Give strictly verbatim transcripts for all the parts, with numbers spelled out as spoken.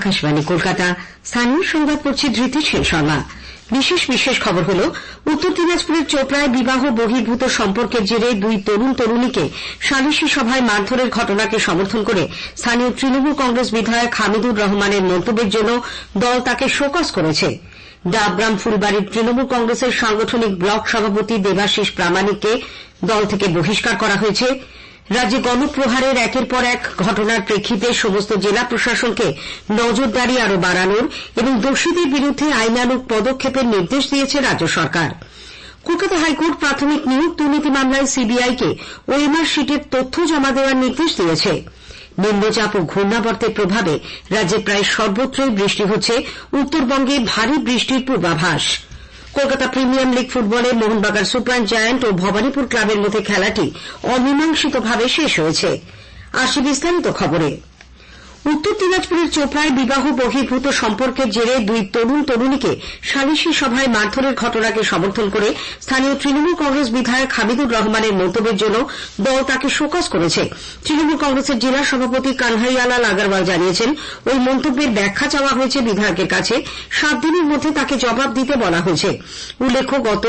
আকাশবাণী কলকাতা। স্থানীয় সংবাদ পড়ছি ধৃতি সেন শর্মা। বিশেষ বিশেষ খবর হল, উত্তর দিনাজপুরের চোপড়ায় বিবাহ বহির্ভূত সম্পর্কের জেরে দুই তরুণ তরুণীকে সালিশি সভায় মারধরের ঘটনাকে সমর্থন করে স্থানীয় তৃণমূল কংগ্রেস বিধায়ক হামিদুর রহমানের মন্তব্যের জন্য দল তাকে শোকজ করেছে। ডাবগ্রাম ফুলবাড়ির তৃণমূল কংগ্রেসের সাংগঠনিক ব্লক সভাপতি দেবাশিস প্রামাণিককে দল থেকে বহিষ্কার করা হয়েছে। রাজ্যে গণপ্রহারের একের পর এক ঘটনার প্রেক্ষিতে সমস্ত জেলা প্রশাসনকে নজরদারি আরও বাড়ানোর এবং দোষীদের বিরুদ্ধে আইনানুগ পদক্ষেপের নির্দেশ দিয়েছে রাজ্য সরকার। কলকাতা হাইকোর্ট প্রাথমিক নিয়োগ দুর্নীতি মামলায় সিবিআইকে ওএমআর শিটের তথ্য জমা দেওয়ার নির্দেশ দিয়েছে। নিম্নচাপ ও ঘূর্ণাবর্তের প্রভাবে রাজ্যে প্রায় সর্বত্রই বৃষ্টি হচ্ছে। উত্তরবঙ্গে ভারী বৃষ্টির পূর্বাভাস। কলকাতা প্রিমিয়ার লিগ ফুটবলে মোহনবাগান সুপার জায়ান্ট ও ভবানীপুর ক্লাবের মধ্যে খেলাটি অমীমাংসিতভাবে শেষ হয়েছে। আসছে বিস্তারিত খবরে। উত্তর দিনাজপুরের চোপড়ায় বিবাহ বহির্ভূত সম্পর্কের জেরে দুই তরুণ তরুণীকে সালিশি সভায় মারধরের ঘটনাকে সমর্থন করে স্থানীয় তৃণমূল কংগ্রেস বিধায়ক হামিদুর রহমানের মন্তব্যের জন্য দল তাকে শোকজ করেছে। তৃণমূল কংগ্রেসের জেলা সভাপতি কানহাইয়ালাল আগরওয়াল জানিয়েছেন, ওই মন্তব্যের ব্যাখ্যা চাওয়া হয়েছে বিধায়কের কাছে। সাত দিনের মধ্যে তাকে জবাব দিতে বলা হয়েছে। উল্লেখ্য, গত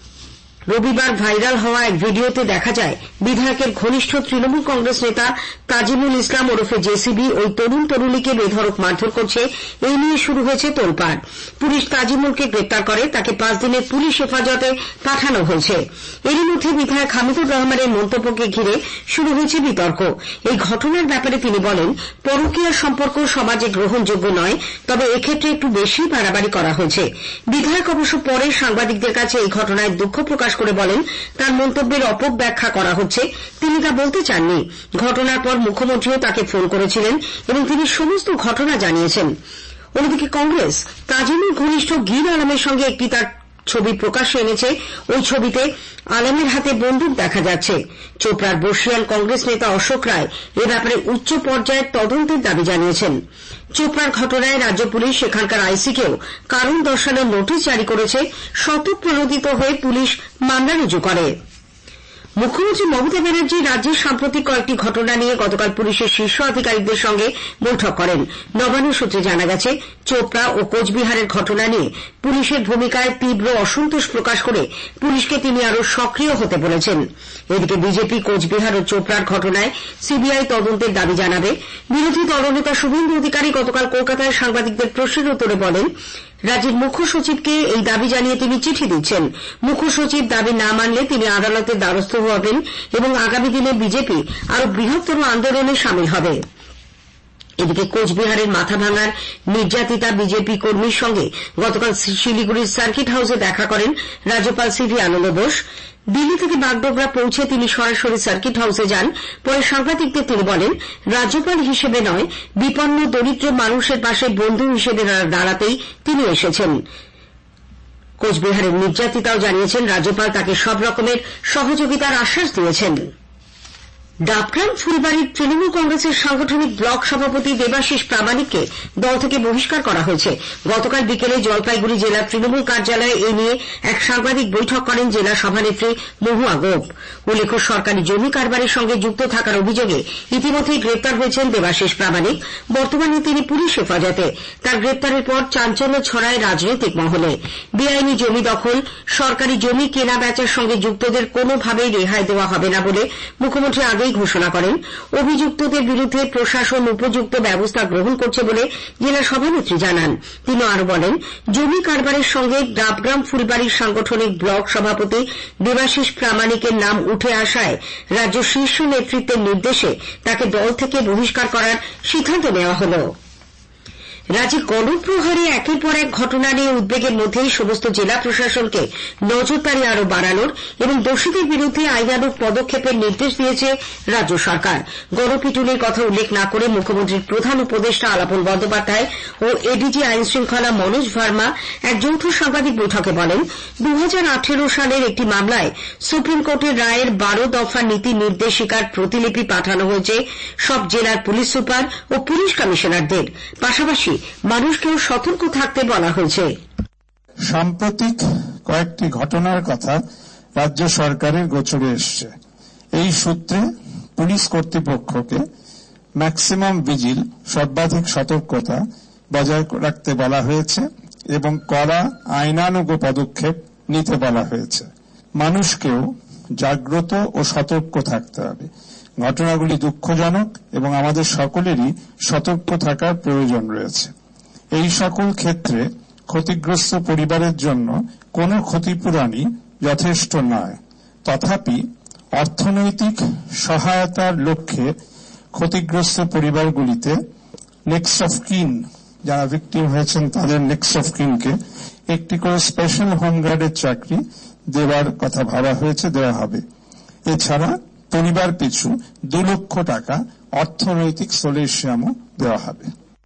রবিবার ভাইরাল হওয়া এক ভিডিওতে দেখা যায় বিধায়কের ঘনিষ্ঠ তৃণমূল কংগ্রেস নেতা তাজিমুল ইসলাম ওরফে জেসিবি ওই তরুণ তরুণীকে বেধড়ক মারধর করছে। এই নিয়ে শুরু হয়েছে তোলপাড়। পুলিশ তাজিমুলকে গ্রেপ্তার করে তাকে পাঁচ দিনের পুলিশ হেফাজতে পাঠানো হয়েছে। এরই মধ্যে বিধায়ক হামিদুর রহমানের মন্তব্যকে ঘিরে শুরু হয়েছে বিতর্ক। এই ঘটনার ব্যাপারে তিনি বলেন, পরকীয়া সম্পর্ক সমাজে গ্রহণযোগ্য নয়, তবে এক্ষেত্রে একটু বেশি বাড়াবাড়ি করা হয়েছে। বিধায়ক অবশ্য পরে সাংবাদিকদের কাছে এই ঘটনায় দুঃখ প্রকাশ করে বলেন, তার মন্তব্যের অপব্যাখ্যা করা হচ্ছে। তিনি তা বলতে চাননি। ঘটনার পর মুখ্যমন্ত্রীও তাকে ফোন করেছিলেন এবং তিনি সমস্ত ঘটনা জানিয়েছেন। অন্যদিকে কংগ্রেস তাজিমুল ঘনিষ্ঠ গির আলমের সঙ্গে একটি তার ছবি প্রকাশ্যে এনেছে। ওই ছবিতে আলমের হাতে বন্দুক দেখা যাচ্ছে। চোপড়ার বর্ষিয়ান কংগ্রেস নেতা অশোক রায় এ ব্যাপারে উচ্চ পর্যায়ের তদন্তের দাবি জানিয়েছেন। চোপড়ার ঘটনায় রাজ্য পুলিশ সেখানকার আইসিকেও কারণ দর্শানোর নোটিশ জারি করেছে। স্বতঃপ্রণোদিত হয়ে পুলিশ মামলা রুজু করে। মুখ্যমন্ত্রী মমতা ব্যানার্জি রাজ্যের সাম্প্রতিক কয়েকটি ঘটনা নিয়ে গতকাল পুলিশের শীর্ষ আধিকারিকদের সঙ্গে বৈঠক করেন। নবান্ন সূত্রে জানা গেছে, চোপড়া ও কোচবিহারের ঘটনা নিয়ে পুলিশের ভূমিকায় তীব্র অসন্তোষ প্রকাশ করে পুলিশকে তিনি আরও সক্রিয় হতে বলেছেন। এদিকে বিজেপি কোচবিহার ও চোপড়ার ঘটনায় সিবিআই তদন্তের দাবি জানাবে। বিরোধী দলনেতা শুভেন্দু অধিকারী গতকাল কলকাতায় সাংবাদিকদের প্রশ্নের উত্তরে বলেন, রাজ্যের মুখ্য সচিবকে এই দাবি জানিয়ে তিনি চিঠি দিচ্ছেন। মুখ্য সচিব দাবি না মানলে তিনি আদালতের দ্বারস্থ হবেন এবং আগামী দিনে বিজেপি আরও বৃহত্তর আন্দোলনে সামিল হবে। এদিকে কোচবিহারের মাথাভাঙার নির্যাতিতা বিজেপি কর্মীর সঙ্গে গতকাল শিলিগুড়ির সার্কিট হাউসে দেখা করেন রাজ্যপাল সিভি আনন্দ বোস। দিল্লি থেকে বাগডোগরা পৌঁছে তিনি সরাসরি সার্কিট হাউসে যান। পরে সাংবাদিকদের তিনি বলেন, রাজ্যপাল হিসেবে নয়, বিপন্ন দরিদ্র মানুষের পাশে বন্ধু হিসেবে দাঁড়াতেই তিনি এসেছেন। কোচবিহারের নির্যাতিতাও জানিয়েছেন, রাজ্যপাল তাকে সব রকমের সহযোগিতার আশ্বাস দিয়েছেন। ডাবগ্রাম ফুলবাড়ির তৃণমূল কংগ্রেসের সাংগঠনিক ব্লক সভাপতি দেবাশিস প্রামাণিককে দল থেকে বহিষ্কার করা হয়েছে। গতকাল বিকেলে জলপাইগুড়ি জেলা তৃণমূল কার্যালয়ে এ নিয়ে এক সাংবাদিক বৈঠক করেন জেলা সভানেত্রী মহুয়া গোপ। উল্লেখ্য, সরকারি জমি কারবারের সঙ্গে যুক্ত থাকার অভিযোগে ইতিমধ্যেই গ্রেপ্তার হয়েছেন দেবাশিস প্রামাণিক। বর্তমানে তিনি পুলিশ হেফাজতে। তার গ্রেপ্তারের পর চাঞ্চল্য ছড়ায় রাজনৈতিক মহলে। বেআইনি জমি দখল, সরকারি জমি কেনা বেচার সঙ্গে যুক্তদের কোনোভাবেই রেহাই দেওয়া হবে না বলে মুখ্যমন্ত্রী আগেই ঘোষণা করেন। অভিযুক্তদের বিরুদ্ধে প্রশাসন উপযুক্ত ব্যবস্থা গ্রহণ করছে বলে জেলা সভানেত্রী জানান। তিনি আরও বলেন, জমি কারবারের সঙ্গে ডাবগ্রাম ফুলবাড়ির সাংগঠনিক ব্লক সভাপতি দেবাশিস প্রামাণিকের নাম উঠে আসায় রাজ্য শীর্ষ নেতৃত্বের নির্দেশে তাকে দল থেকে বহিষ্কার করার সিদ্ধান্ত নেওয়া হল। রাজ্যে গণপ্রহারে একের পর এক ঘটনা নিয়ে উদ্বেগের মধ্যেই সমস্ত জেলা প্রশাসনকে নজরদারি আরও বাড়ানোর এবং দোষীদের বিরুদ্ধে আইনানুগ পদক্ষেপের নির্দেশ দিয়েছে রাজ্য সরকার। গণপিটুনির কথা উল্লেখ না করে মুখ্যমন্ত্রীর প্রধান উপদেষ্টা আলাপন বন্দ্যোপাধ্যায় ও এডিজি আইন শৃঙ্খলা মনোজ ভার্মা এক যৌথ সাংবাদিক বৈঠকে বলেন, দু হাজার আঠেরো সালের একটি মামলায় সুপ্রিম কোর্টের রায়ের বারো দফা নীতি নির্দেশিকার প্রতিলিপি পাঠানো হয়েছে সব জেলার পুলিশ সুপার ও পুলিশ কমিশনারদের। পাশাপাশি মানুষকেও সতর্ক থাকতে বলা হয়েছে। সাম্প্রতিক কয়েকটি ঘটনার কথা রাজ্য সরকারের গোচরে এসছে। এই সূত্রে পুলিশ কর্তৃপক্ষকে ম্যাক্সিমাম ভিজিল, সর্বাধিক সতর্কতা বজায় রাখতে বলা হয়েছে এবং কড়া আইনানুগ পদক্ষেপ নিতে বলা হয়েছে। মানুষকেও জাগ্রত ও সতর্ক থাকতে হবে। ঘটনাগুলি দুঃখজনক এবং আমাদের সকলেরই সতর্ক থাকার প্রয়োজন রয়েছে। এই সকল ক্ষেত্রে ক্ষতিগ্রস্ত পরিবারের জন্য কোনো ক্ষতিপূরণই যথেষ্ট নয়। তথাপি অর্থনৈতিক সহায়তার লক্ষ্যে ক্ষতিগ্রস্ত পরিবারগুলিতে নেক্সট অফ কিন, যারা ভিকটিম হয়েছেন তাদের নেক্সট অফ কিনকে একটি করে স্পেশাল হোমগার্ডের চাকরি দেওয়ার কথা ভাবা হয়েছে, দেওয়া হবে। এছাড়া পরিবার পিছু দু লক্ষ টাকা অর্থনৈতিক সলিউশনও দেওয়া হবে।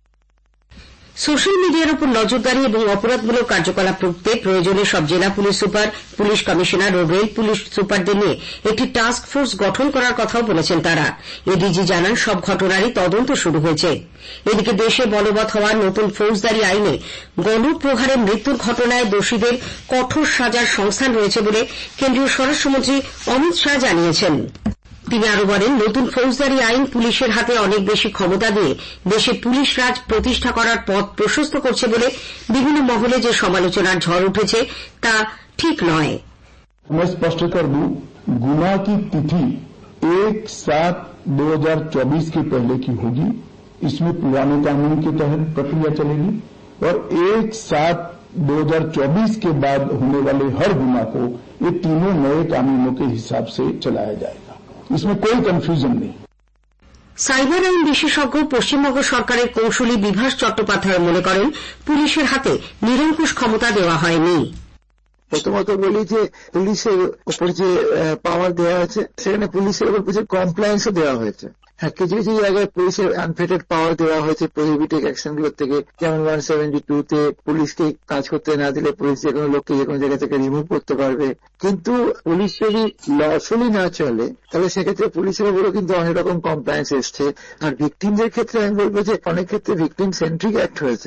সোশ্যাল মিডিয়ার উপর নজরদারি এবং অপরাধমূলক কার্যকলাপ রুখতে প্রয়োজনে সব জেলা পুলিশ সুপার, পুলিশ কমিশনার ও রেল পুলিশ সুপারদের নিয়ে একটি টাস্ক ফোর্স গঠন করার কথাও বলেছেন তারা। এডিজি জানান, সব ঘটনারই তদন্ত শুরু হয়েছে। এদিকে দেশে বলবৎ হওয়া নতুন ফৌজদারি আইনে গণপ্রহারে মৃত্যুর ঘটনায় দোষীদের কঠোর সাজার সংস্থান রয়েছে বলে কেন্দ্রীয় স্বরাষ্ট্রমন্ত্রী অমিত শাহ জানিয়েছেন। তিনি আরো বলেন, নতুন ফৌজদারি আইন পুলিশের হাতে অনেক বেশি ক্ষমতা দিয়ে দেশে পুলিশ রাজ প্রতিষ্ঠা করার পথ প্রশস্ত করছে বলে বিভিন্ন মহলে যে সমালোচনার ঝড় উঠেছে তা ঠিক নয়। मैं स्पष्ट कर दूं, गुना की तिथि एक सात दो हजार चौबीस के पहले की होगी। इसमें पुराने कानून के तहत प्रक्रिया चलेगी और एक सात दो हजार चौबीस के बाद होने वाले हर गुना को ये तीनों नए कानूनों के हिसाब से चलाया जाएगा। इसमें कोई कंफ्यूजन नहीं। সাইবার আইন বিশেষজ্ঞ পশ্চিমবঙ্গ সরকারের কৌশলী বিভাস চট্টোপাধ্যায় মনে করেন, পুলিশের হাতে নিরঙ্কুশ ক্ষমতা দেওয়া হয়নি। প্রথমত বলি যে পুলিশের উপর যে পাওয়ার দেওয়া হয়েছে সেখানে পুলিশের উপর কিছু কমপ্লায়েন্সও দেওয়া হয়েছে। হ্যাঁ, কিছু কিছু জায়গায় পুলিশের আনফেটেড পাওয়ার দেওয়া হয়েছে প্রহিবিটেড অ্যাকশনগুলোর থেকে, যেমন ওয়ান সেভেন্টি টু তে পুলিশকে কাজ করতে না দিলে পুলিশ যে কোনো লোককে যে কোনো জায়গা থেকে রিমুভ করতে পারবে। কিন্তু পুলিশ যদি লফুলি না চলে তাহলে সেক্ষেত্রে পুলিশের উপরও কিন্তু অনেক রকম কমপ্লায়েন্স এসছে। আর ভিকটিমদের ক্ষেত্রে আমি বলবো যে অনেক ক্ষেত্রে ভিকটিম সেন্ট্রিক অ্যাক্ট হয়েছে।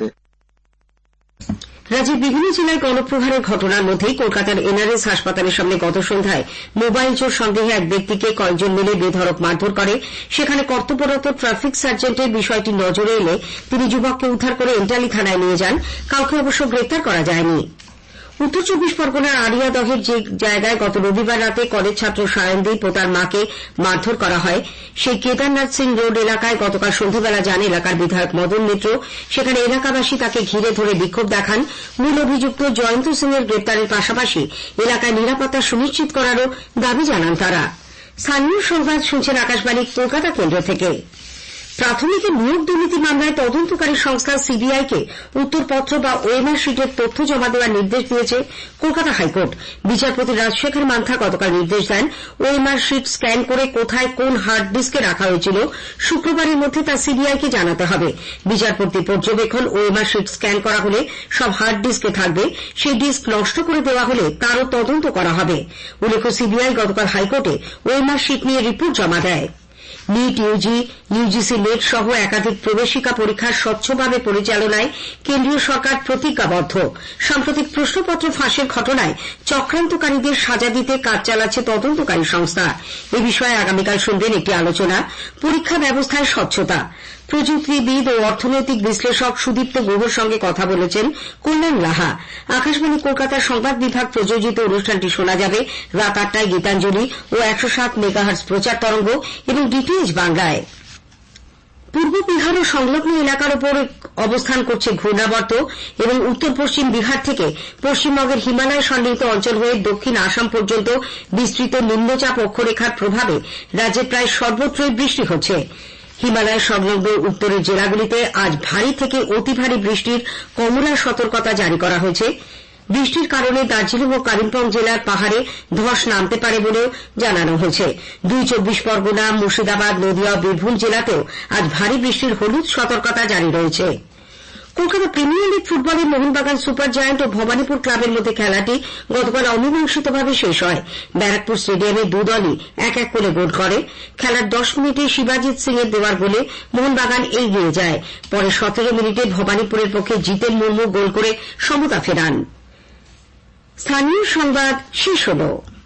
রাজ্যের বিভিন্ন জেলায় গণপ্রহারের ঘটনার মধ্যেই কলকাতার এনআরএস হাসপাতালের সামনে গত সন্ধ্যায় মোবাইল চোর সন্দেহে এক ব্যক্তিকে কয়েকজন মিলে বেধড়ক মারধর করে। সেখানে কর্তব্যরত ট্রাফিক সার্জেন্টের বিষয়টি নজরে এলে তিনি যুবককে উদ্ধার করে এন্টালি থানায় নিয়ে যান। কাউকে অবশ্য গ্রেপ্তার করা যায়নি। উত্তর চব্বিশ পরগনার আড়িয়াদহের যে জায়গায় গত রবিবার রাতে কলেজ ছাত্র সায়নদীপ ও তার মাকে মারধর করা হয়, সেই কেদারনাথ সিং রোড এলাকায় গতকাল সন্ধ্যাবেলা যান এলাকার বিধায়ক মদন মিত্র। সেখানে এলাকাবাসী তাকে ঘিরে ধরে বিক্ষোভ দেখান। মূল অভিযুক্ত জয়ন্ত সিং এর গ্রেপ্তারের পাশাপাশি এলাকায় নিরাপত্তা সুনিশ্চিত করারও দাবি জানান তারা। স্থানীয় সংবাদ শুনছেন আকাশবাণী কলকাতা কেন্দ্র থেকে। প্রাথমিকের নিয়োগ দুর্নীতি মামলায় তদন্তকারী সংস্থা সিবিআইকে উত্তরপত্র বা ওএমআর শিটের তথ্য জমা দেওয়ার নির্দেশ দিয়েছে কলকাতা হাইকোর্ট। বিচারপতি রাজশেখর মান্থা গতকাল নির্দেশ দেন, ওএমআর শিট স্ক্যান করে কোথায় কোন হার্ড ডিস্কে রাখা হয়েছিল শুক্রবারের মধ্যে তা সিবিআইকে জানাতে হবে। বিচারপতি পর্যবেক্ষণ, ওএমআর শিট স্ক্যান করা হলে সব হার্ড ডিস্কে থাকবে, সেই ডিস্ক নষ্ট করে দেওয়া হলে তারও তদন্ত করা হবে। উল্লেখ্য, সিবিআই গতকাল হাইকোর্টে ওএমআর শিট নিয়ে রিপোর্ট জমা দেয়। নিট, ইউজি, ইউজিসি নেট সহ একাধিক প্রবেশিকা পরীক্ষার স্বচ্ছভাবে পরিচালনায় কেন্দ্রীয় সরকার প্রতিজ্ঞাবদ্ধ। সাম্প্রতিক প্রশ্নপত্র ফাঁসের ঘটনায় চক্রান্তকারীদের সাজা দিতে কাজ চালাচ্ছে তদন্তকারী সংস্থা। এ বিষয়ে আগামীকাল শুনবেন একটি আলোচনা। পরীক্ষা ব্যবস্থায় স্বচ্ছতা। প্রযুক্তিবিদ ও অর্থনৈতিক বিশ্লেষক সুদীপ্ত গুহর সঙ্গে কথা বলেছেন কল্যাণ লাহা। আকাশবাণী কলকাতার সংবাদ বিভাগ প্রযোজিত অনুষ্ঠানটি শোনা যাবে রাত আটটায় গীতাঞ্জলি ও একশো সাত মেগাহার্টজ প্রচার তরঙ্গ এবং ডিটিএইচ বাংলায়। পূর্ব বিহার ও সংলগ্ন এলাকার উপর অবস্থান করছে ঘূর্ণাবর্ত এবং উত্তর পশ্চিম বিহার থেকে পশ্চিমবঙ্গের হিমালয় সন্নিহিত অঞ্চল হয়ে দক্ষিণ আসাম পর্যন্ত বিস্তৃত নিম্নচাপ অক্ষরেখার প্রভাবে রাজ্যের প্রায় সর্বত্রই বৃষ্টি হচ্ছে। হিমালয় সংলগ্ন উত্তরের জেলাগুলিতে আজ ভারী থেকে অতি ভারী বৃষ্টির কমলা সতর্কতা জারি করা হয়েছে। বৃষ্টির কারণে দার্জিলিং ও কালিম্পং জেলার পাহাড়ে ধস নামতে পারে বলেও জানানো হয়েছে। দুই চব্বিশ পরগনা, মুর্শিদাবাদ, নদিয়া ও বীরভূম জেলাতেও আজ ভারী বৃষ্টির হলুদ সতর্কতা জারি রয়েছে। কলকাতা প্রিমিয়ার লিগ ফুটবলে মোহনবাগান সুপার জায়ান্ট ও ভবানীপুর ক্লাবের মধ্যে খেলাটি গতকাল অমীমাংসিতভাবে শেষ হয়। ব্যারাকপুর স্টেডিয়ামে দু দলই এক এক করে গোল করে। খেলার দশ মিনিটে শিবাজিৎ সিং এর দেওয়ার গোলে মোহনবাগান এগিয়ে যায়। পরে সতেরো মিনিটে ভবানীপুরের পক্ষে জিতেন মুর্মু গোল করে সমতা ফেরান। স্থানীয় সংবাদ শেষ হল।